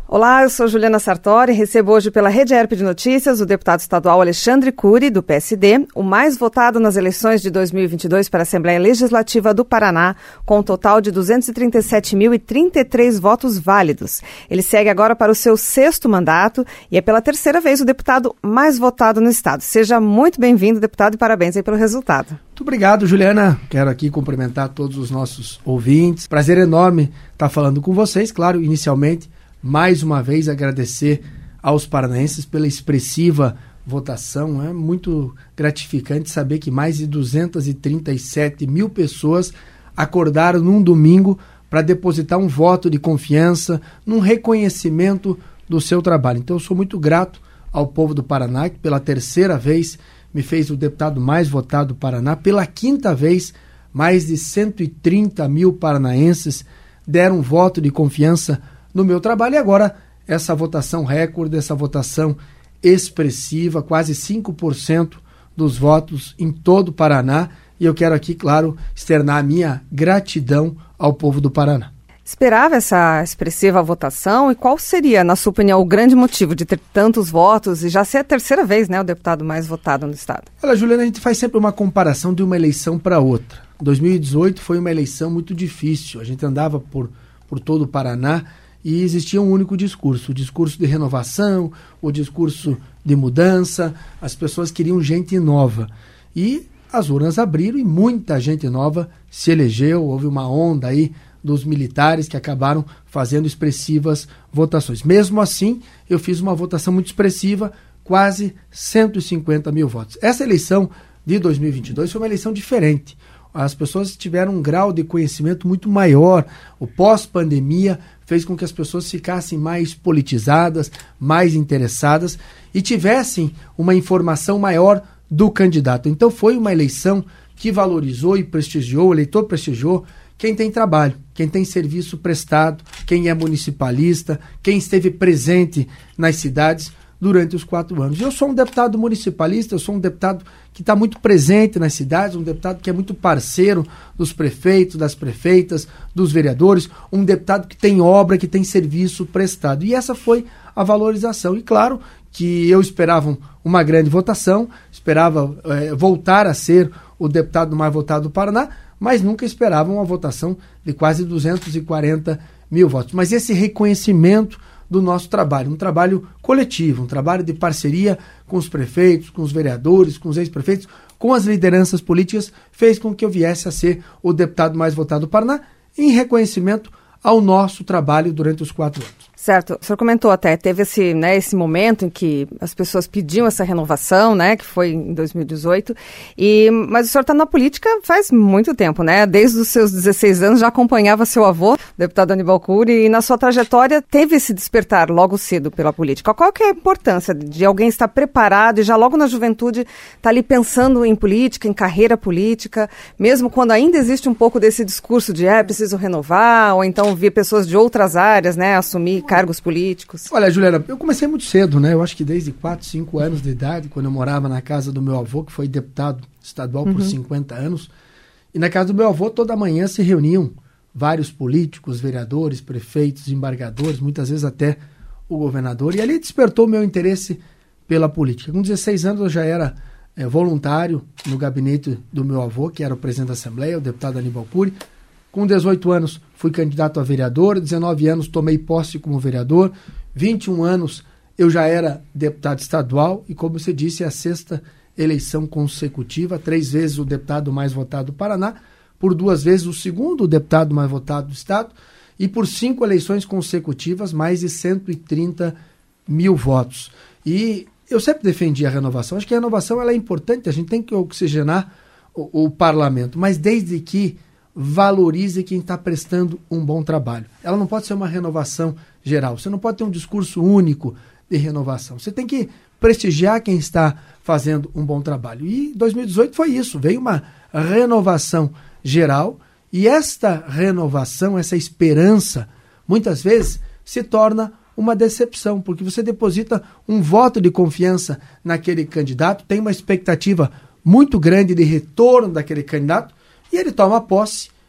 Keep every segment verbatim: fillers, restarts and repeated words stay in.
Olá, eu sou Juliana Sartori e recebo hoje pela Rede Herp de Notícias o deputado estadual Alexandre Cury, do P S D, o mais votado nas eleições de dois mil e vinte e dois para a Assembleia Legislativa do Paraná, com um total de duzentos e trinta e sete mil e trinta e três votos válidos. Ele segue agora para o seu sexto mandato e é pela terceira vez o deputado mais votado no estado. Seja muito bem-vindo, deputado, e parabéns aí pelo resultado. Muito obrigado, Juliana. Quero aqui cumprimentar todos os nossos ouvintes. Prazer enorme estar falando com vocês. Claro, inicialmente, mais uma vez agradecer aos paranaenses pela expressiva votação. É muito gratificante saber que mais de duzentos e trinta e sete mil pessoas acordaram num domingo para depositar um voto de confiança, num reconhecimento do seu trabalho. Então eu sou muito grato ao povo do Paraná, que pela terceira vez me fez o deputado mais votado do Paraná. Pela quinta vez, mais de cento e trinta mil paranaenses deram um voto de confiança no meu trabalho. E agora, essa votação recorde, essa votação expressiva, quase cinco por cento dos votos em todo o Paraná. E eu quero aqui, claro, externar a minha gratidão ao povo do Paraná. Esperava essa expressiva votação e qual seria, na sua opinião, o grande motivo de ter tantos votos e já ser a terceira vez, né, o deputado mais votado no estado? Olha, Juliana, a gente faz sempre uma comparação de uma eleição para outra. dois mil e dezoito foi uma eleição muito difícil. A gente andava por, por todo o Paraná e existia um único discurso, o discurso de renovação, o discurso de mudança. As pessoas queriam gente nova. E as urnas abriram e muita gente nova se elegeu. Houve uma onda aí dos militares que acabaram fazendo expressivas votações. Mesmo assim, eu fiz uma votação muito expressiva, quase cento e cinquenta mil votos. Essa eleição de dois mil e vinte e dois foi uma eleição diferente. As pessoas tiveram um grau de conhecimento muito maior. O pós-pandemia fez com que as pessoas ficassem mais politizadas, mais interessadas e tivessem uma informação maior do candidato. Então foi uma eleição que valorizou e prestigiou, o eleitor prestigiou quem tem trabalho, quem tem serviço prestado, quem é municipalista, quem esteve presente nas cidades durante os quatro anos. Eu sou um deputado municipalista, eu sou um deputado que está muito presente nas cidades, um deputado que é muito parceiro dos prefeitos, das prefeitas, dos vereadores, um deputado que tem obra, que tem serviço prestado. E essa foi a valorização. E claro que eu esperava uma grande votação, esperava eh, voltar a ser o deputado mais votado do Paraná, mas nunca esperava uma votação de quase duzentos e quarenta mil votos. Mas esse reconhecimento do nosso trabalho, um trabalho coletivo, um trabalho de parceria com os prefeitos, com os vereadores, com os ex-prefeitos, com as lideranças políticas, fez com que eu viesse a ser o deputado mais votado do Paraná, em reconhecimento ao nosso trabalho durante os quatro anos. Certo, o senhor comentou até, teve esse, né, esse momento em que as pessoas pediam essa renovação, né, que foi em dois mil e dezoito, e, mas o senhor está na política faz muito tempo, né, desde os seus dezesseis anos já acompanhava seu avô, o deputado Aníbal Cury, e na sua trajetória teve esse despertar logo cedo pela política. Qual que é a importância de alguém estar preparado e já logo na juventude estar ali pensando em política, em carreira política, mesmo quando ainda existe um pouco desse discurso de é, preciso renovar, ou então ver pessoas de outras áreas, né, assumir cargos políticos? Olha, Juliana, eu comecei muito cedo, né? Eu acho que desde quatro, cinco anos de idade, quando eu morava na casa do meu avô, que foi deputado estadual por uhum. cinquenta anos. E na casa do meu avô, toda manhã se reuniam vários políticos, vereadores, prefeitos, embargadores, muitas vezes até o governador. E ali despertou o meu interesse pela política. Com dezesseis anos eu já era é, voluntário no gabinete do meu avô, que era o presidente da Assembleia, o deputado Aníbal Cury. Com dezoito anos fui candidato a vereador, dezenove anos tomei posse como vereador, vinte e um anos eu já era deputado estadual e, como você disse, é a sexta eleição consecutiva, três vezes o deputado mais votado do Paraná, por duas vezes o segundo deputado mais votado do estado e por cinco eleições consecutivas, mais de cento e trinta mil votos. E eu sempre defendi a renovação, acho que a renovação ela é importante, a gente tem que oxigenar o, o parlamento, mas desde que valorize quem está prestando um bom trabalho. Ela não pode ser uma renovação geral. Você não pode ter um discurso único de renovação. Você tem que prestigiar quem está fazendo um bom trabalho. E dois mil e dezoito foi isso. Veio uma renovação geral e esta renovação, essa esperança, muitas vezes se torna uma decepção, porque você deposita um voto de confiança naquele candidato, tem uma expectativa muito grande de retorno daquele candidato, e ele toma posse,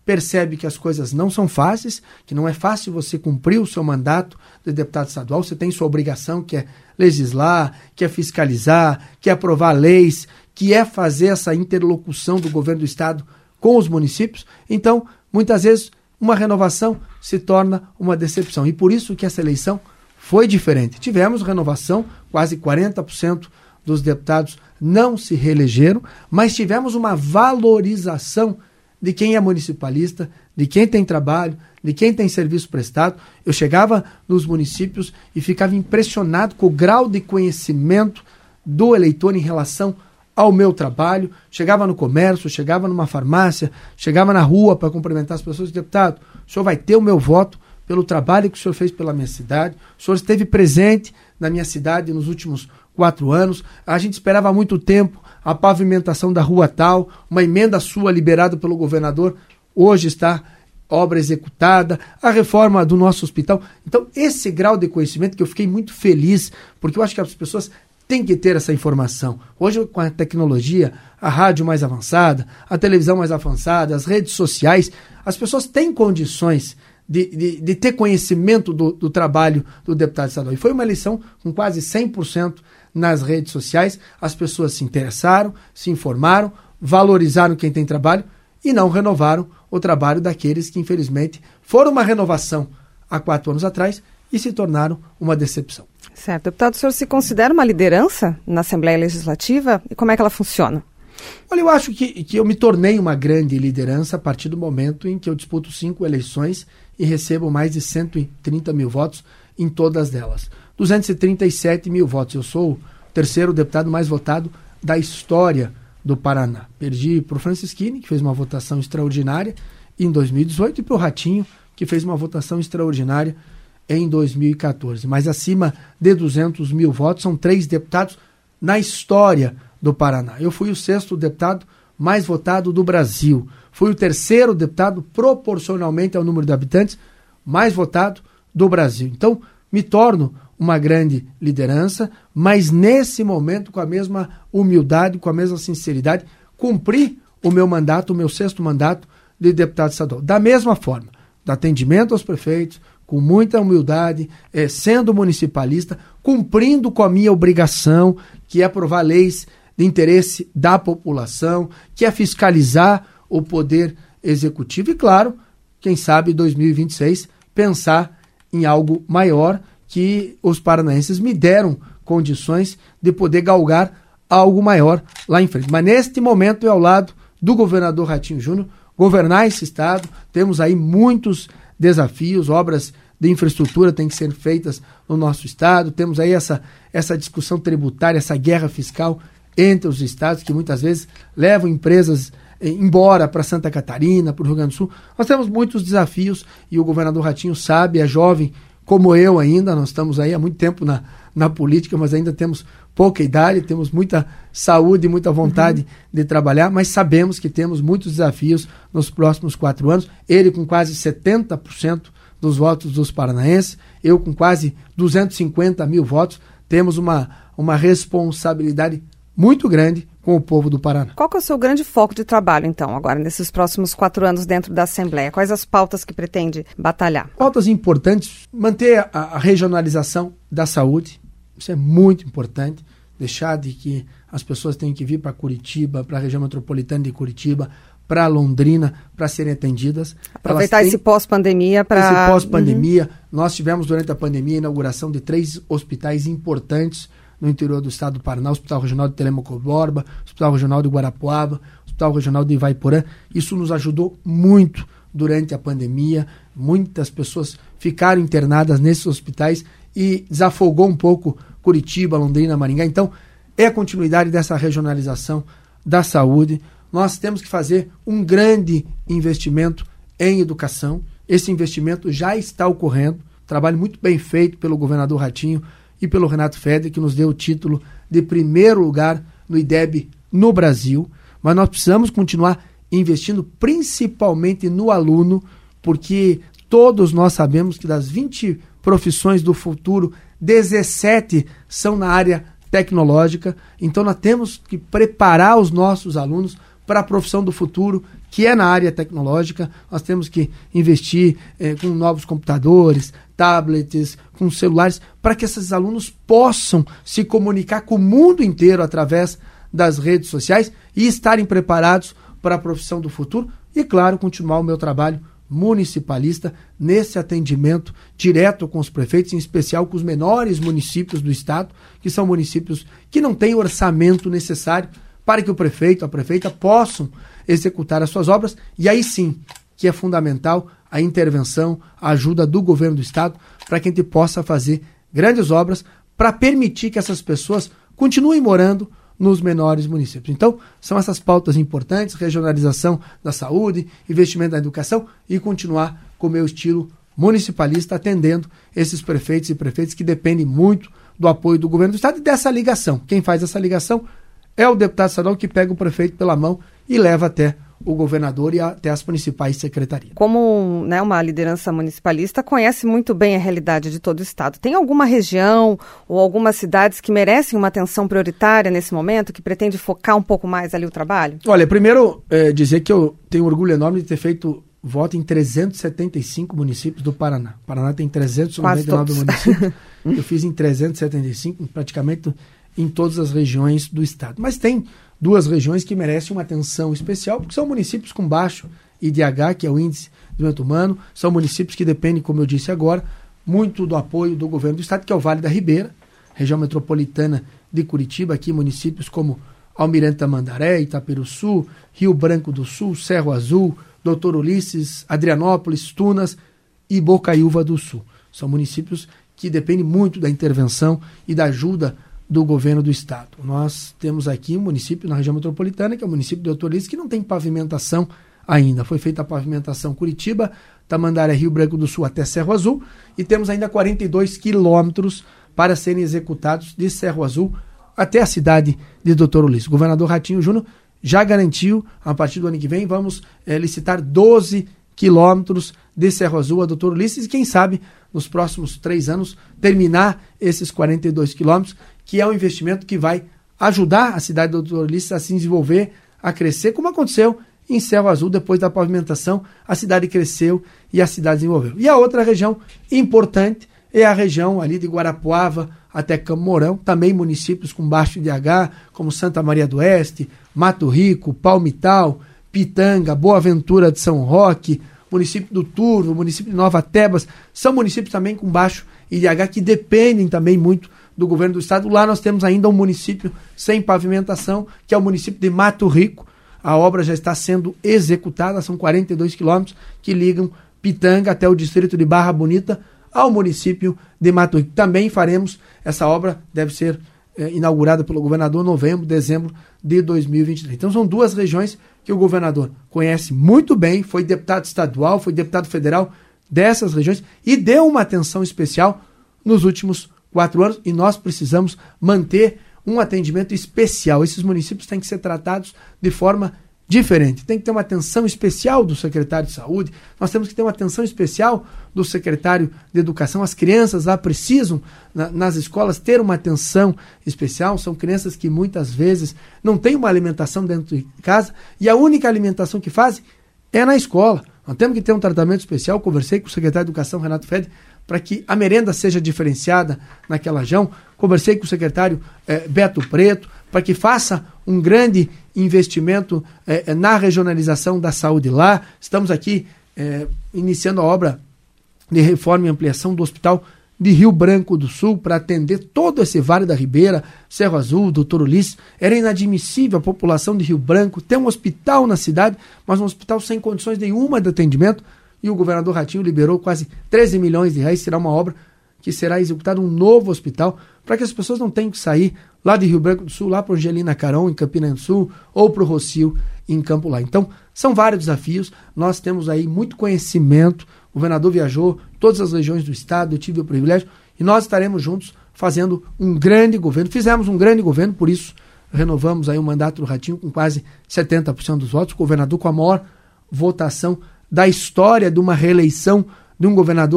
percebe que as coisas não são fáceis, que não é fácil você cumprir o seu mandato de deputado estadual, você tem sua obrigação, que é legislar, que é fiscalizar, que é aprovar leis, que é fazer essa interlocução do governo do estado com os municípios. Então, muitas vezes, uma renovação se torna uma decepção. E por isso que essa eleição foi diferente. Tivemos renovação, quase quarenta por cento dos deputados não se reelegeram, mas tivemos uma valorização de quem é municipalista, de quem tem trabalho, de quem tem serviço prestado. Eu chegava nos municípios e ficava impressionado com o grau de conhecimento do eleitor em relação ao meu trabalho. Chegava no comércio, chegava numa farmácia, chegava na rua para cumprimentar as pessoas. Deputado, o senhor vai ter o meu voto pelo trabalho que o senhor fez pela minha cidade. O senhor esteve presente na minha cidade nos últimos quatro anos. A gente esperava há muito tempo a pavimentação da rua tal, uma emenda sua liberada pelo governador, hoje está obra executada, a reforma do nosso hospital. Então, esse grau de conhecimento que eu fiquei muito feliz, porque eu acho que as pessoas têm que ter essa informação. Hoje, com a tecnologia, a rádio mais avançada, a televisão mais avançada, as redes sociais, as pessoas têm condições de, de, de ter conhecimento do, do trabalho do deputado estadual. E foi uma eleição com quase cem por cento nas redes sociais, as pessoas se interessaram, se informaram, valorizaram quem tem trabalho e não renovaram o trabalho daqueles que, infelizmente, foram uma renovação há quatro anos atrás e se tornaram uma decepção. Certo. Deputado, o senhor se considera uma liderança na Assembleia Legislativa e como é que ela funciona? Olha, eu acho que, que eu me tornei uma grande liderança a partir do momento em que eu disputo cinco eleições e recebo mais de cento e trinta mil votos em todas elas. duzentos e trinta e sete mil votos. Eu sou o terceiro deputado mais votado da história do Paraná. Perdi para o Francisquini, que fez uma votação extraordinária em dois mil e dezoito, e para o Ratinho, que fez uma votação extraordinária em dois mil e quatorze. Mas acima de duzentos mil votos, são três deputados na história do Paraná. Eu fui o sexto deputado mais votado do Brasil. Fui o terceiro deputado, proporcionalmente ao número de habitantes, mais votado do Brasil. Então, me torno uma grande liderança, mas nesse momento, com a mesma humildade, com a mesma sinceridade, cumpri o meu mandato, o meu sexto mandato de deputado estadual. Da mesma forma, do atendimento aos prefeitos, com muita humildade, eh, sendo municipalista, cumprindo com a minha obrigação, que é aprovar leis de interesse da população, que é fiscalizar o poder executivo e, claro, quem sabe, em dois mil e vinte e seis, pensar em algo maior, que os paranaenses me deram condições de poder galgar algo maior lá em frente. Mas neste momento, eu ao lado do governador Ratinho Júnior, governar esse estado, temos aí muitos desafios, obras de infraestrutura têm que ser feitas no nosso estado, temos aí essa, essa discussão tributária, essa guerra fiscal entre os estados, que muitas vezes levam empresas eh, embora para Santa Catarina, para o Rio Grande do Sul. Nós temos muitos desafios e o governador Ratinho sabe, é jovem como eu ainda, nós estamos aí há muito tempo na, na política, mas ainda temos pouca idade, temos muita saúde e muita vontade uhum. de trabalhar, mas sabemos que temos muitos desafios nos próximos quatro anos. Ele com quase setenta por cento dos votos dos paranaenses, eu com quase duzentos e cinquenta mil votos, temos uma, uma responsabilidade muito grande com o povo do Paraná. Qual que é o seu grande foco de trabalho, então, agora, nesses próximos quatro anos dentro da Assembleia? Quais as pautas que pretende batalhar? Pautas importantes, manter a, a regionalização da saúde, isso é muito importante, deixar de que as pessoas tenham que vir para Curitiba, para a região metropolitana de Curitiba, para Londrina, para serem atendidas. Aproveitar têm, esse pós-pandemia para... Esse pós-pandemia. Uhum. Nós tivemos, durante a pandemia, a inauguração de três hospitais importantes no interior do estado do Paraná, o Hospital Regional de Telêmaco Borba, o Hospital Regional de Guarapuava, o Hospital Regional de Ivaiporã. Isso nos ajudou muito durante a pandemia. Muitas pessoas ficaram internadas nesses hospitais e desafogou um pouco Curitiba, Londrina, Maringá. Então, é a continuidade dessa regionalização da saúde. Nós temos que fazer um grande investimento em educação. Esse investimento já está ocorrendo. Trabalho muito bem feito pelo governador Ratinho e pelo Renato Feder, que nos deu o título de primeiro lugar no I D E B no Brasil. Mas nós precisamos continuar investindo principalmente no aluno, porque todos nós sabemos que das vinte profissões do futuro, dezessete são na área tecnológica. Então nós temos que preparar os nossos alunos para a profissão do futuro, que é na área tecnológica. Nós temos que investir eh, com novos computadores, tablets, com celulares, para que esses alunos possam se comunicar com o mundo inteiro através das redes sociais e estarem preparados para a profissão do futuro e, claro, continuar o meu trabalho municipalista nesse atendimento direto com os prefeitos, em especial com os menores municípios do estado, que são municípios que não têm o orçamento necessário para que o prefeito, a prefeita possam executar as suas obras, e aí sim que é fundamental a intervenção, a ajuda do governo do estado para que a gente possa fazer grandes obras para permitir que essas pessoas continuem morando nos menores municípios. Então, são essas pautas importantes: regionalização da saúde, investimento na educação e continuar com o meu estilo municipalista, atendendo esses prefeitos e prefeitas que dependem muito do apoio do governo do estado e dessa ligação. Quem faz essa ligação é o deputado estadual, que pega o prefeito pela mão e leva até o governador e até as principais secretarias. Como, né, uma liderança municipalista, conhece muito bem a realidade de todo o estado. Tem alguma região ou algumas cidades que merecem uma atenção prioritária nesse momento, que pretende focar um pouco mais ali o trabalho? Olha, primeiro é, dizer que eu tenho orgulho enorme de ter feito voto em trezentos e setenta e cinco municípios do Paraná. O Paraná tem trezentos e noventa e nove municípios. Eu fiz em trezentos e setenta e cinco, praticamente em todas as regiões do estado. Mas tem duas regiões que merecem uma atenção especial, porque são municípios com baixo I D H, que é o Índice de Desenvolvimento Humano, são municípios que dependem, como eu disse agora, muito do apoio do governo do estado, que é o Vale da Ribeira, região metropolitana de Curitiba, aqui municípios como Almirante Tamandaré, Itaperuçu, Rio Branco do Sul, Cerro Azul, Doutor Ulisses, Adrianópolis, Tunas e Bocaiúva do Sul. São municípios que dependem muito da intervenção e da ajuda do governo do estado. Nós temos aqui um município na região metropolitana, que é o município de Doutor Ulisses, que não tem pavimentação ainda. Foi feita a pavimentação Curitiba, Tamandaré, Rio Branco do Sul até Cerro Azul, e temos ainda quarenta e dois quilômetros para serem executados de Cerro Azul até a cidade de Doutor Ulisses. O governador Ratinho Júnior já garantiu, a partir do ano que vem, vamos é, licitar doze quilômetros de Cerro Azul a Doutor Ulisses, e quem sabe, nos próximos três anos, terminar esses quarenta e dois quilômetros, que é um investimento que vai ajudar a cidade de Doutor Ulisses a se desenvolver, a crescer, como aconteceu em Cerro Azul. Depois da pavimentação, a cidade cresceu e a cidade desenvolveu. E a outra região importante é a região ali de Guarapuava até Campo Mourão, também municípios com baixo I D H, como Santa Maria do Oeste, Mato Rico, Palmital, Pitanga, Boa Ventura de São Roque, município do Turvo, município de Nova Tebas, são municípios também com baixo I D H que dependem também muito do governo do estado. Lá nós temos ainda um município sem pavimentação, que é o município de Mato Rico. A obra já está sendo executada, são quarenta e dois quilômetros que ligam Pitanga até o distrito de Barra Bonita ao município de Mato Rico. Também faremos essa obra, deve ser é, inaugurada pelo governador em novembro, dezembro de dois mil e vinte e três. Então são duas regiões que o governador conhece muito bem, foi deputado estadual, foi deputado federal dessas regiões e deu uma atenção especial nos últimos quatro anos, e nós precisamos manter um atendimento especial. Esses municípios têm que ser tratados de forma diferente. Tem que ter uma atenção especial do secretário de saúde, nós temos que ter uma atenção especial do secretário de educação. As crianças lá precisam, na, nas escolas, ter uma atenção especial. São crianças que muitas vezes não têm uma alimentação dentro de casa, e a única alimentação que fazem é na escola. Nós temos que ter um tratamento especial. Conversei com o secretário de Educação, Renato Fede, para que a merenda seja diferenciada naquela região. Conversei com o secretário eh, Beto Preto, para que faça um grande investimento eh, na regionalização da saúde lá. Estamos aqui eh, iniciando a obra de reforma e ampliação do Hospital de Rio Branco do Sul, para atender todo esse Vale da Ribeira, Cerro Azul, Doutor Ulisses. Era inadmissível a população de Rio Branco ter um hospital na cidade, mas um hospital sem condições nenhuma de atendimento. E o governador Ratinho liberou quase treze milhões de reais. Será uma obra que será executada, um novo hospital, para que as pessoas não tenham que sair lá de Rio Branco do Sul, lá para o Angelina Caron, em Campina do Sul, ou para o Rocio, em Campo Lá. Então, são vários desafios. Nós temos aí muito conhecimento. O governador viajou todas as regiões do estado, eu tive o privilégio, e nós estaremos juntos fazendo um grande governo. Fizemos um grande governo, por isso renovamos aí o mandato do Ratinho com quase setenta por cento dos votos. O governador com a maior votação da história de uma reeleição de um governador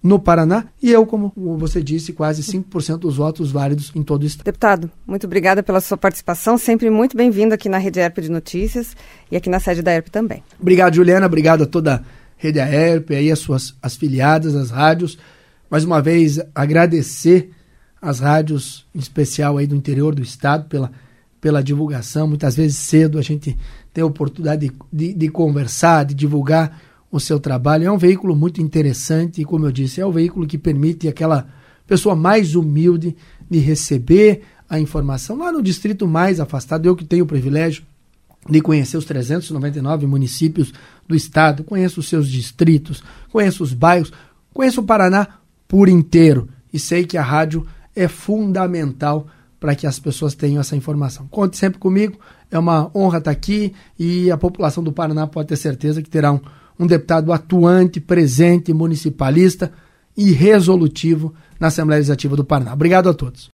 no Paraná, e eu, como você disse, quase cinco por cento dos votos válidos em todo o estado. Deputado, muito obrigada pela sua participação, sempre muito bem-vindo aqui na Rede Aerp de Notícias e aqui na sede da Aerp também. Obrigado, Juliana, obrigado a toda a Rede Aerp, aí as suas as filiadas, as rádios. Mais uma vez, agradecer as rádios, em especial aí do interior do estado, pela, pela divulgação. Muitas vezes cedo a gente tem a oportunidade de, de, de conversar, de divulgar o seu trabalho. É um veículo muito interessante e, como eu disse, é o veículo que permite aquela pessoa mais humilde de receber a informação lá no distrito mais afastado. Eu que tenho o privilégio de conhecer os trezentos e noventa e nove municípios do estado, conheço os seus distritos, conheço os bairros, conheço o Paraná por inteiro e sei que a rádio é fundamental para que as pessoas tenham essa informação. Conte sempre comigo, é uma honra estar aqui e a população do Paraná pode ter certeza que terá um, um deputado atuante, presente, municipalista e resolutivo na Assembleia Legislativa do Paraná. Obrigado a todos.